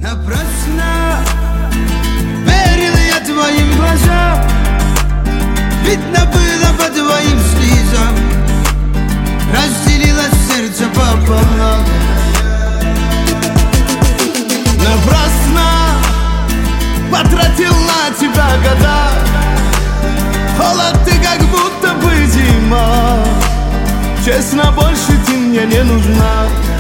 Напрасно верил я твоим глазам, видно было по твоим слезам, разделилось сердце пополам. Напрасно потратил на тебя года, холод ты как будто бы зима. Честно, больше ты мне не нужна.